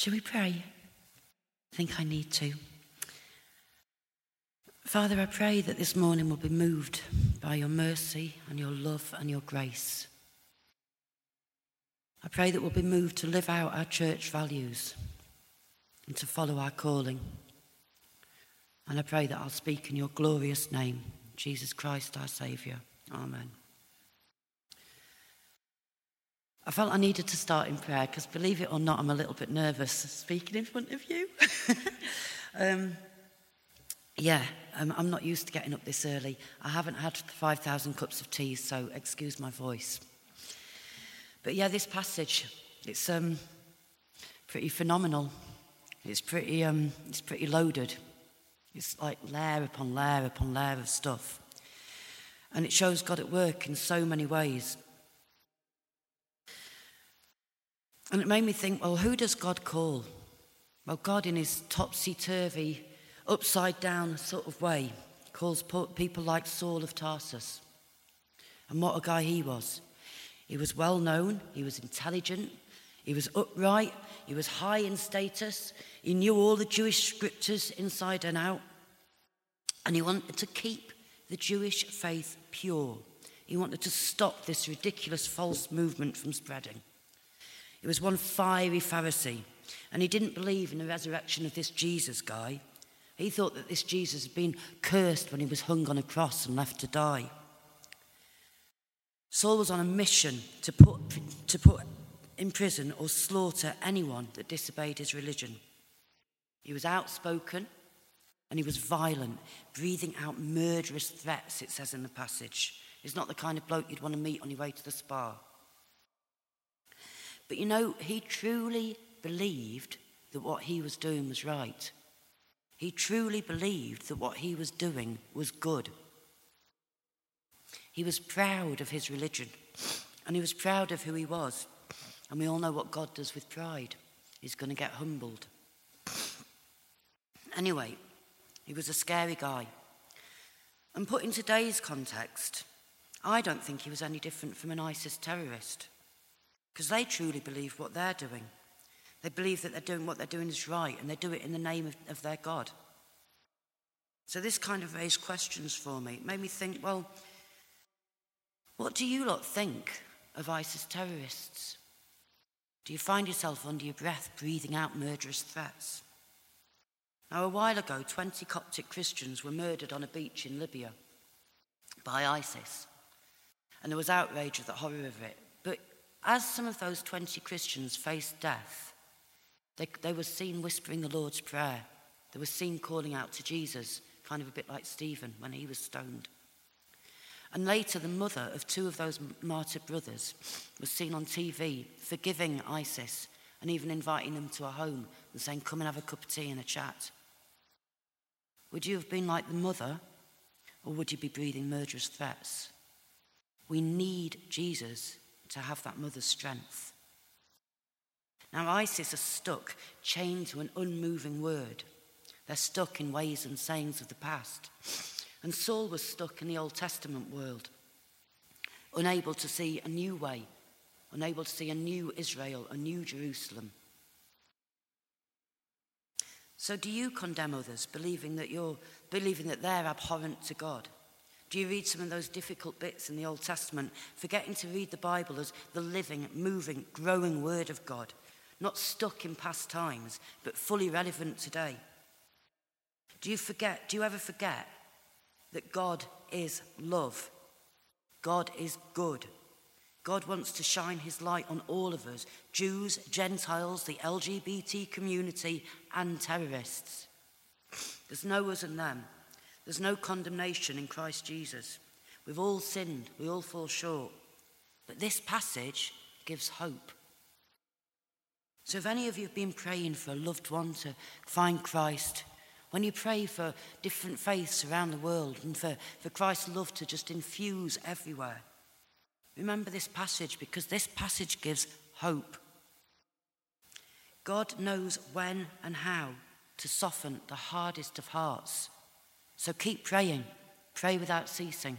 Shall we pray? I think I need to. Father, I pray that this morning we'll be moved by your mercy and your love and your grace. I pray that we'll be moved to live out our church values and to follow our calling. And I pray that I'll speak in your glorious name, Jesus Christ, our Saviour. Amen. I felt I needed to start in prayer because, believe it or not, I'm a little bit nervous speaking in front of you. I'm not used to getting up this early. I haven't had 5,000 cups of tea, so excuse my voice. But yeah, this passage, it's pretty phenomenal. It's pretty loaded. It's like layer upon layer upon layer of stuff. And it shows God at work in so many ways. And it made me think, well, who does God call? Well, God, in his topsy-turvy, upside-down sort of way, calls people like Saul of Tarsus. And what a guy he was. He was well known, he was intelligent, he was upright, he was high in status, he knew all the Jewish scriptures inside and out, and he wanted to keep the Jewish faith pure. He wanted to stop this ridiculous false movement from spreading. He was one fiery Pharisee, and he didn't believe in the resurrection of this Jesus guy. He thought that this Jesus had been cursed when he was hung on a cross and left to die. Saul was on a mission to put in prison or slaughter anyone that disobeyed his religion. He was outspoken and he was violent, breathing out murderous threats, it says in the passage. He's not the kind of bloke you'd want to meet on your way to the spa. But you know, he truly believed that what he was doing was right. He truly believed that what he was doing was good. He was proud of his religion, and he was proud of who he was. And we all know what God does with pride. He's going to get humbled. Anyway, he was a scary guy. And put in today's context, I don't think he was any different from an ISIS terrorist. Because they truly believe what they're doing. They believe that what they're doing is right, and they do it in the name of their God. So this kind of raised questions for me. It made me think, well, what do you lot think of ISIS terrorists? Do you find yourself under your breath breathing out murderous threats? Now, a while ago, 20 Coptic Christians were murdered on a beach in Libya by ISIS. And there was outrage at the horror of it. But as some of those 20 Christians faced death, they were seen whispering the Lord's Prayer. They were seen calling out to Jesus, kind of a bit like Stephen when he was stoned. And later, the mother of two of those martyred brothers was seen on TV forgiving ISIS and even inviting them to a home and saying, come and have a cup of tea and a chat. Would you have been like the mother, or would you be breathing murderous threats? We need Jesus to have that mother's strength. Now, ISIS are stuck, chained to an unmoving word. They're stuck in ways and sayings of the past. And Saul was stuck in the Old Testament world, unable to see a new way, unable to see a new Israel, a new Jerusalem. So do you condemn others, believing that they're abhorrent to God? Do you read some of those difficult bits in the Old Testament, forgetting to read the Bible as the living, moving, growing Word of God, not stuck in past times, but fully relevant today? Do you ever forget that God is love? God is good. God wants to shine his light on all of us, Jews, Gentiles, the LGBT community, and terrorists. There's no us and them. There's no condemnation in Christ Jesus. We've all sinned. We all fall short. But this passage gives hope. So if any of you have been praying for a loved one to find Christ, when you pray for different faiths around the world and for Christ's love to just infuse everywhere, remember this passage, because this passage gives hope. God knows when and how to soften the hardest of hearts. So keep praying. Pray without ceasing.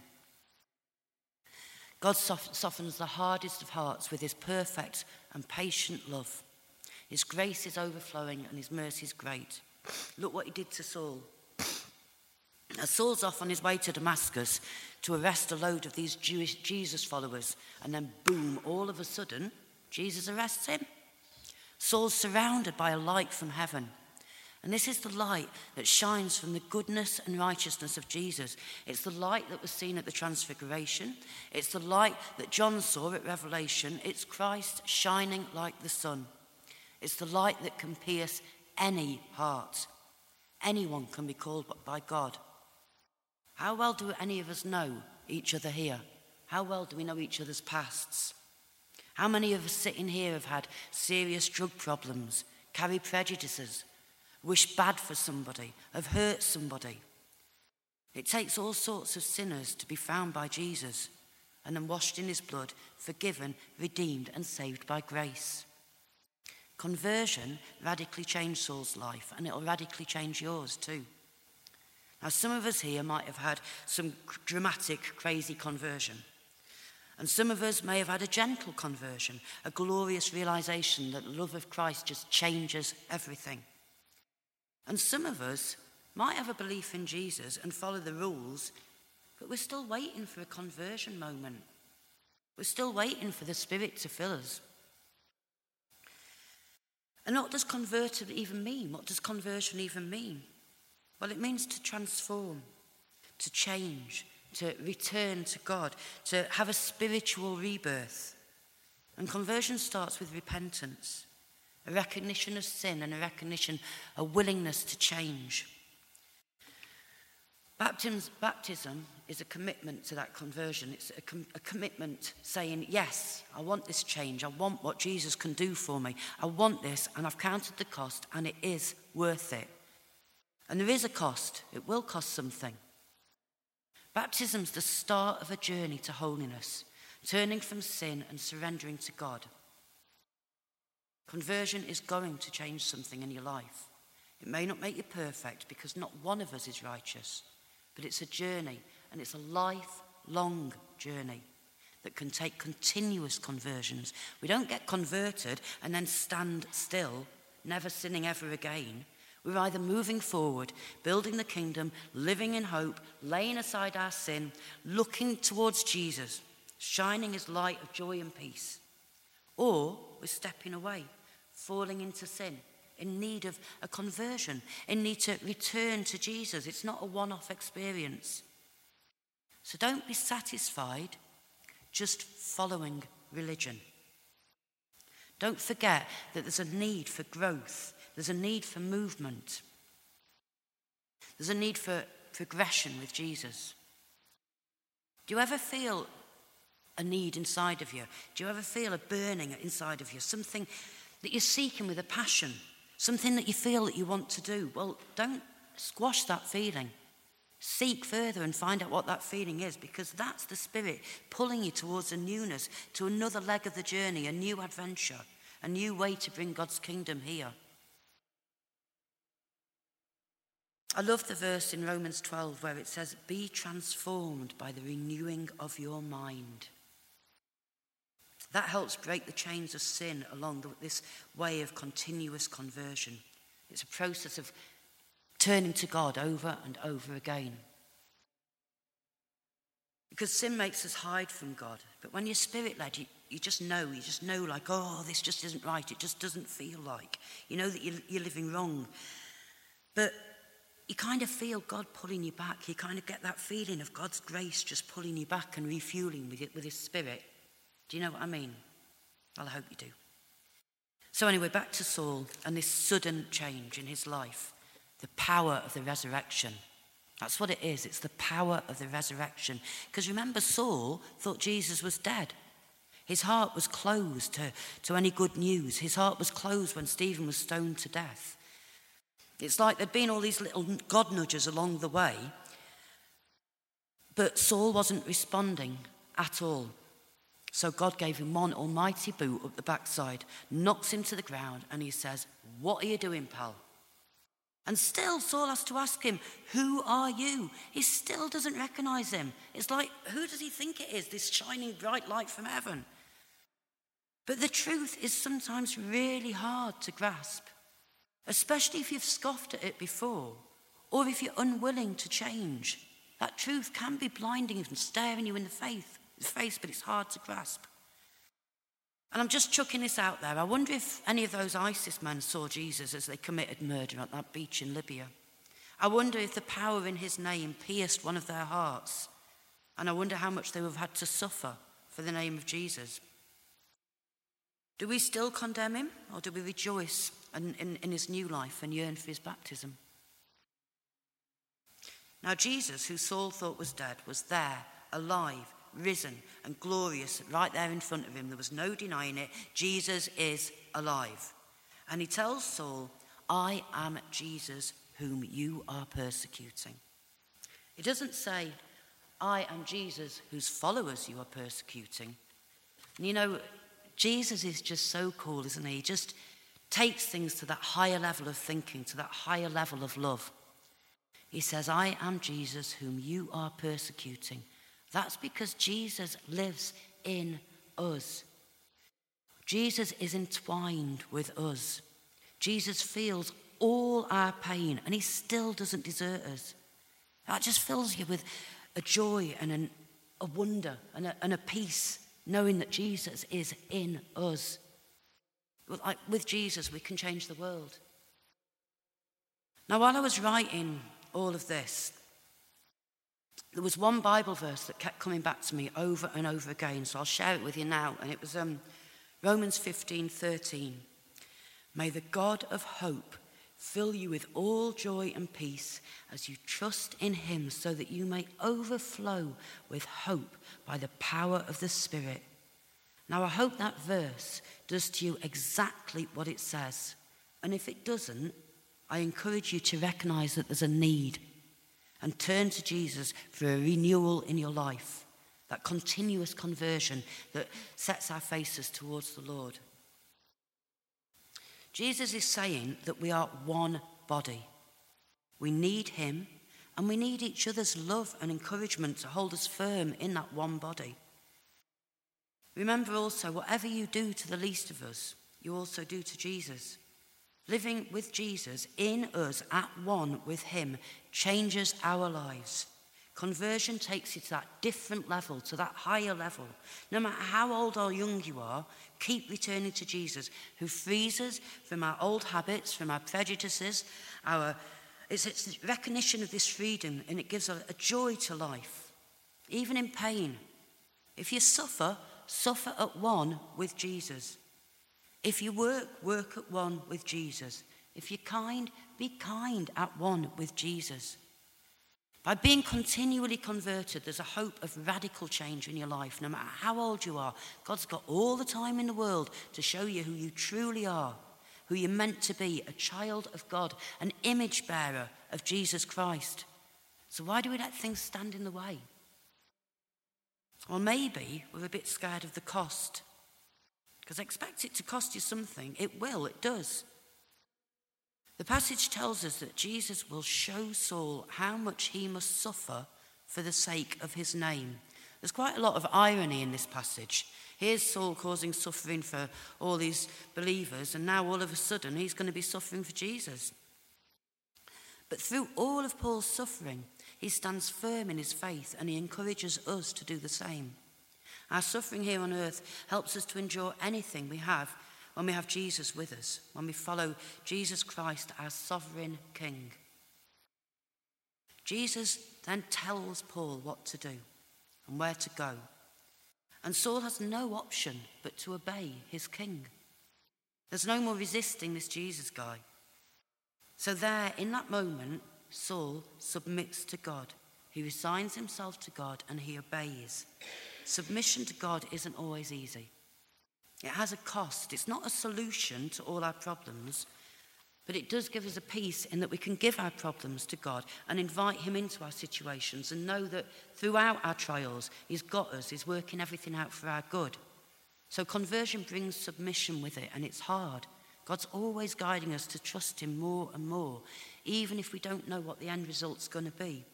God softens the hardest of hearts with his perfect and patient love. His grace is overflowing and his mercy is great. Look what he did to Saul. Now, Saul's off on his way to Damascus to arrest a load of these Jewish Jesus followers, and then boom, all of a sudden, Jesus arrests him. Saul's surrounded by a light from heaven. And this is the light that shines from the goodness and righteousness of Jesus. It's the light that was seen at the Transfiguration. It's the light that John saw at Revelation. It's Christ shining like the sun. It's the light that can pierce any heart. Anyone can be called by God. How well do any of us know each other here? How well do we know each other's pasts? How many of us sitting here have had serious drug problems, carry prejudices, wish bad for somebody, have hurt somebody? It takes all sorts of sinners to be found by Jesus and then washed in his blood, forgiven, redeemed and saved by grace. Conversion radically changed Saul's life, and it'll radically change yours too. Now, some of us here might have had some dramatic, crazy conversion. And some of us may have had a gentle conversion, a glorious realization that the love of Christ just changes everything. And some of us might have a belief in Jesus and follow the rules, but we're still waiting for a conversion moment. We're still waiting for the Spirit to fill us. And what does converted even mean? What does conversion even mean? Well, it means to transform, to change, to return to God, to have a spiritual rebirth. And conversion starts with repentance, a recognition of sin and a willingness to change. Baptism is a commitment to that conversion. It's a commitment saying, yes, I want this change. I want what Jesus can do for me. I want this, and I've counted the cost, and it is worth it. And there is a cost. It will cost something. Baptism's the start of a journey to holiness, turning from sin and surrendering to God. Conversion is going to change something in your life. It may not make you perfect because not one of us is righteous, but it's a journey, and it's a lifelong journey that can take continuous conversions. We don't get converted and then stand still, never sinning ever again. We're either moving forward, building the kingdom, living in hope, laying aside our sin, looking towards Jesus, shining his light of joy and peace. Or we're stepping away, falling into sin, in need of a conversion, in need to return to Jesus. It's not a one-off experience. So don't be satisfied just following religion. Don't forget that there's a need for growth. There's a need for movement. There's a need for progression with Jesus. Do you ever feel a need inside of you? Do you ever feel a burning inside of you? Something that you're seeking with a passion? Something that you feel that you want to do? Well, don't squash that feeling. Seek further and find out what that feeling is, because that's the Spirit pulling you towards a newness, to another leg of the journey, a new adventure, a new way to bring God's kingdom here. I love the verse in Romans 12 where it says, be transformed by the renewing of your mind. That helps break the chains of sin along this way of continuous conversion. It's a process of turning to God over and over again. Because sin makes us hide from God. But when you're Spirit-led, you just know like, oh, this just isn't right. It just doesn't feel like. You know that you're living wrong. But you kind of feel God pulling you back. You kind of get that feeling of God's grace just pulling you back and refueling with his Spirit. Do you know what I mean? Well, I hope you do. So anyway, back to Saul and this sudden change in his life. The power of the resurrection. That's what it is. It's the power of the resurrection. Because remember, Saul thought Jesus was dead. His heart was closed to any good news. His heart was closed when Stephen was stoned to death. It's like there'd been all these little God nudges along the way, but Saul wasn't responding at all. So God gave him one almighty boot up the backside, knocks him to the ground, and he says, what are you doing, pal? And still Saul has to ask him, who are you? He still doesn't recognize him. It's like, who does he think it is, this shining bright light from heaven? But the truth is sometimes really hard to grasp, especially if you've scoffed at it before, or if you're unwilling to change. That truth can be blinding and staring you in the face, but it's hard to grasp. And I'm just chucking this out there. I wonder if any of those ISIS men saw Jesus as they committed murder at that beach in Libya. I wonder if the power in his name pierced one of their hearts. And I wonder how much they would have had to suffer for the name of Jesus. Do we still condemn him, or do we rejoice in his new life and yearn for his baptism? Now Jesus, who Saul thought was dead, was there, alive, risen and glorious, right there in front of him. There was no denying it. Jesus is alive. And he tells Saul, I am Jesus whom you are persecuting. He doesn't say, I am Jesus whose followers you are persecuting. And you know, Jesus is just so cool, isn't he? He just takes things to that higher level of thinking, to that higher level of love. He says, I am Jesus whom you are persecuting. That's because Jesus lives in us. Jesus is entwined with us. Jesus feels all our pain, and he still doesn't desert us. That just fills you with a joy and a wonder and a peace, knowing that Jesus is in us. Like with Jesus, we can change the world. Now, while I was writing all of this, there was one Bible verse that kept coming back to me over and over again, so I'll share it with you now. And it was Romans 15:13. May the God of hope fill you with all joy and peace as you trust in him, so that you may overflow with hope by the power of the Spirit. Now, I hope that verse does to you exactly what it says. And if it doesn't, I encourage you to recognize that there's a need and turn to Jesus for a renewal in your life, that continuous conversion that sets our faces towards the Lord. Jesus is saying that we are one body. We need him, and we need each other's love and encouragement to hold us firm in that one body. Remember also, whatever you do to the least of us, you also do to Jesus. Living with Jesus in us at one with him changes our lives. Conversion takes you to that different level, to that higher level. No matter how old or young you are, keep returning to Jesus, who frees us from our old habits, from our prejudices. It's recognition of this freedom, and it gives a joy to life, even in pain. If you suffer, suffer at one with Jesus. If you work at one with Jesus. If you're kind, be kind at one with Jesus. By being continually converted, there's a hope of radical change in your life. No matter how old you are, God's got all the time in the world to show you who you truly are, who you're meant to be, a child of God, an image bearer of Jesus Christ. So why do we let things stand in the way? Well, maybe we're a bit scared of the cost. Because expect it to cost you something. It will, it does. The passage tells us that Jesus will show Saul how much he must suffer for the sake of his name. There's quite a lot of irony in this passage. Here's Saul causing suffering for all these believers, and now all of a sudden he's going to be suffering for Jesus. But through all of Paul's suffering, he stands firm in his faith, and he encourages us to do the same. Our suffering here on earth helps us to endure anything we have when we have Jesus with us, when we follow Jesus Christ, our sovereign King. Jesus then tells Paul what to do and where to go. And Saul has no option but to obey his king. There's no more resisting this Jesus guy. So there, in that moment, Saul submits to God. He resigns himself to God and he obeys. Submission to God isn't always easy. It has a cost. It's not a solution to all our problems, but it does give us a peace in that we can give our problems to God and invite him into our situations and know that throughout our trials, he's got us, he's working everything out for our good. So conversion brings submission with it, and it's hard. God's always guiding us to trust him more and more, even if we don't know what the end result's going to be.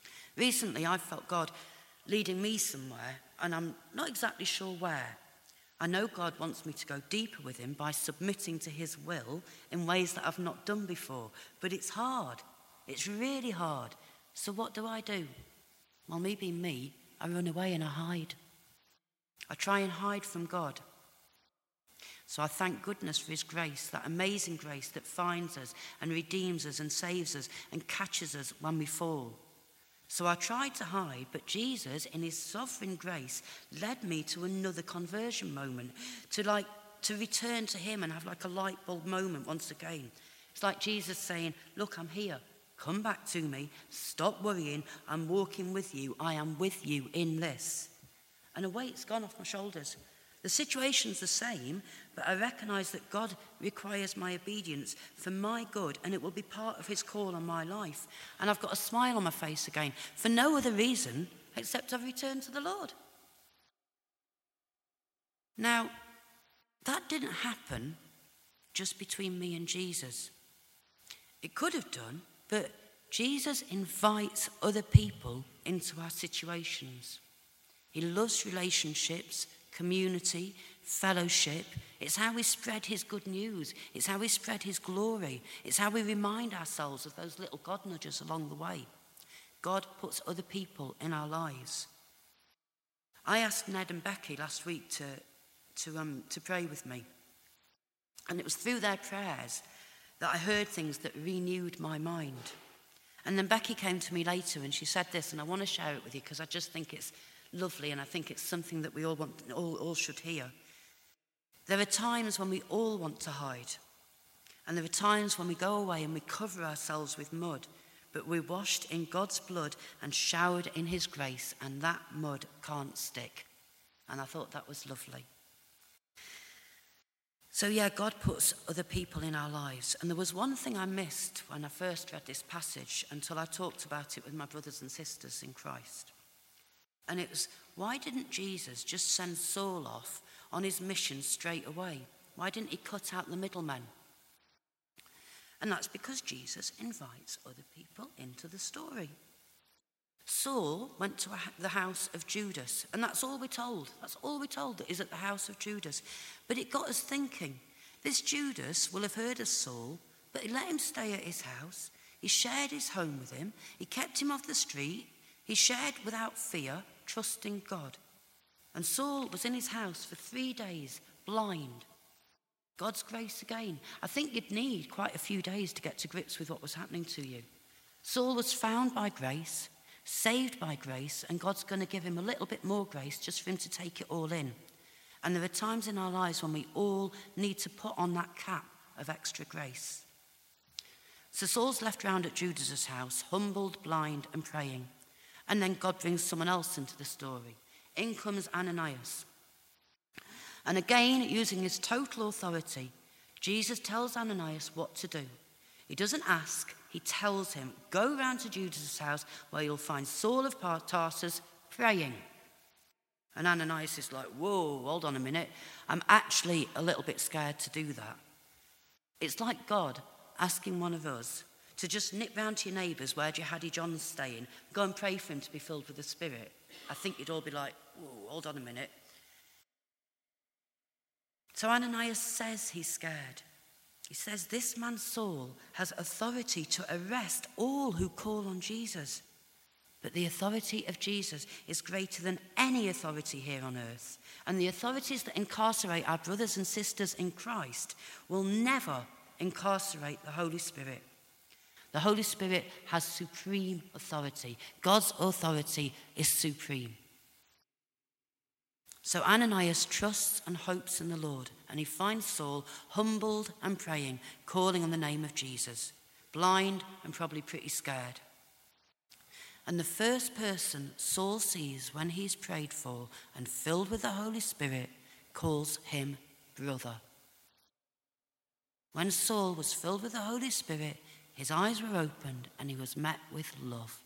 Recently, I've felt God leading me somewhere, and I'm not exactly sure where. I know God wants me to go deeper with him by submitting to his will in ways that I've not done before. But it's hard. It's really hard. So what do? Well, me being me, I run away and I hide. I try and hide from God. So I thank goodness for his grace, that amazing grace that finds us and redeems us and saves us and catches us when we fall. So I tried to hide, but Jesus, in his sovereign grace, led me to another conversion moment, to return to him and have like a light bulb moment once again. It's like Jesus saying, look, I'm here. Come back to me. Stop worrying. I'm walking with you. I am with you in this. And a weight's gone off my shoulders. The situation's the same, but I recognise that God requires my obedience for my good, and it will be part of his call on my life. And I've got a smile on my face again, for no other reason except I've returned to the Lord. Now, that didn't happen just between me and Jesus. It could have done, but Jesus invites other people into our situations. He loves relationships, community, fellowship. It's how we spread his good news. It's how we spread his glory. It's how we remind ourselves of those little God nudges along the way. God puts other people in our lives. I asked Ned and Becky last week to pray with me. And it was through their prayers that I heard things that renewed my mind. And then Becky came to me later and she said this, and I want to share it with you because I just think it's lovely, and I think it's something that we all should hear. There are times when we all want to hide, and there are times when we go away and we cover ourselves with mud, but we're washed in God's blood and showered in his grace, and that mud can't stick. And I thought that was lovely. So yeah, God puts other people in our lives. And there was one thing I missed when I first read this passage until I talked about it with my brothers and sisters in Christ. And it was, why didn't Jesus just send Saul off on his mission straight away? Why didn't he cut out the middlemen? And that's because Jesus invites other people into the story. Saul went to the house of Judas, and that's all we're told. That's all we're told, that is at the house of Judas. But it got us thinking, this Judas will have heard of Saul, but he let him stay at his house. He shared his home with him. He kept him off the street. He shared without fear, trusting God. And Saul was in his house for 3 days, blind. God's grace again. I think you'd need quite a few days to get to grips with what was happening to you. Saul was found by grace, saved by grace, and God's going to give him a little bit more grace just for him to take it all in. And there are times in our lives when we all need to put on that cap of extra grace. So Saul's left round at Judas's house, humbled, blind, and praying. And then God brings someone else into the story. In comes Ananias. And again, using his total authority, Jesus tells Ananias what to do. He doesn't ask, he tells him, go round to Judas' house where you'll find Saul of Tarsus praying. And Ananias is like, whoa, hold on a minute. I'm actually a little bit scared to do that. It's like God asking one of us to just nip round to your neighbours where Jihadi John's staying, go and pray for him to be filled with the Spirit. I think you'd all be like, whoa, hold on a minute. So Ananias says he's scared. He says this man Saul has authority to arrest all who call on Jesus. But the authority of Jesus is greater than any authority here on earth. And the authorities that incarcerate our brothers and sisters in Christ will never incarcerate the Holy Spirit. The Holy Spirit has supreme authority. God's authority is supreme. So Ananias trusts and hopes in the Lord, and he finds Saul humbled and praying, calling on the name of Jesus, blind and probably pretty scared. And the first person Saul sees when he's prayed for and filled with the Holy Spirit calls him brother. When Saul was filled with the Holy Spirit, his eyes were opened and he was met with love.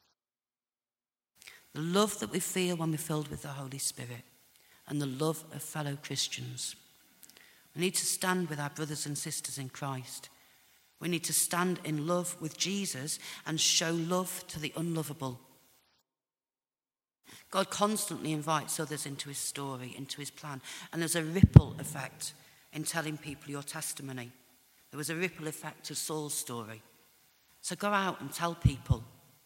The love that we feel when we're filled with the Holy Spirit and the love of fellow Christians. We need to stand with our brothers and sisters in Christ. We need to stand in love with Jesus and show love to the unlovable. God constantly invites others into his story, into his plan. And there's a ripple effect in telling people your testimony. There was a ripple effect to Saul's story. So go out and tell people.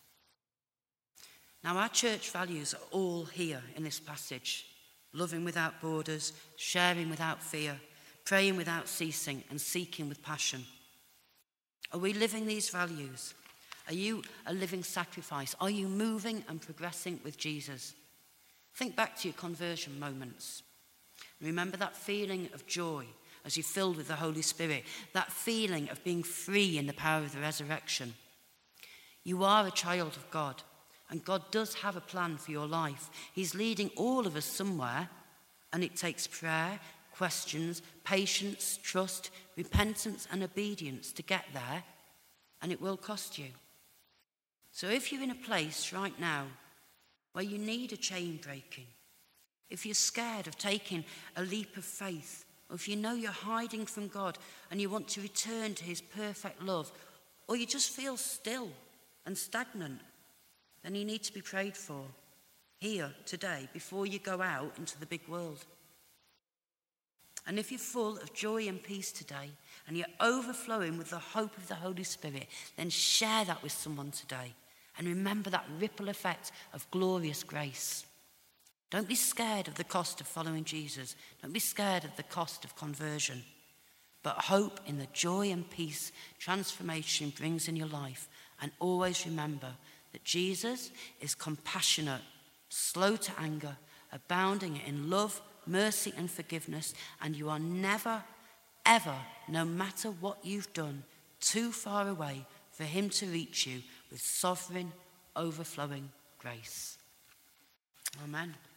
Now, our church values are all here in this passage. Loving without borders, sharing without fear, praying without ceasing, and seeking with passion. Are we living these values? Are you a living sacrifice? Are you moving and progressing with Jesus? Think back to your conversion moments. Remember that feeling of joy as you're filled with the Holy Spirit, that feeling of being free in the power of the resurrection. You are a child of God, and God does have a plan for your life. He's leading all of us somewhere, and it takes prayer, questions, patience, trust, repentance, and obedience to get there, and it will cost you. So if you're in a place right now where you need a chain breaking, if you're scared of taking a leap of faith, or if you know you're hiding from God and you want to return to his perfect love, or you just feel still and stagnant, then you need to be prayed for here today before you go out into the big world. And if you're full of joy and peace today and you're overflowing with the hope of the Holy Spirit, then share that with someone today. And remember that ripple effect of glorious grace. Don't be scared of the cost of following Jesus. Don't be scared of the cost of conversion. But hope in the joy and peace transformation brings in your life. And always remember that Jesus is compassionate, slow to anger, abounding in love, mercy and forgiveness. And you are never, ever, no matter what you've done, too far away for him to reach you with sovereign, overflowing grace. Amen.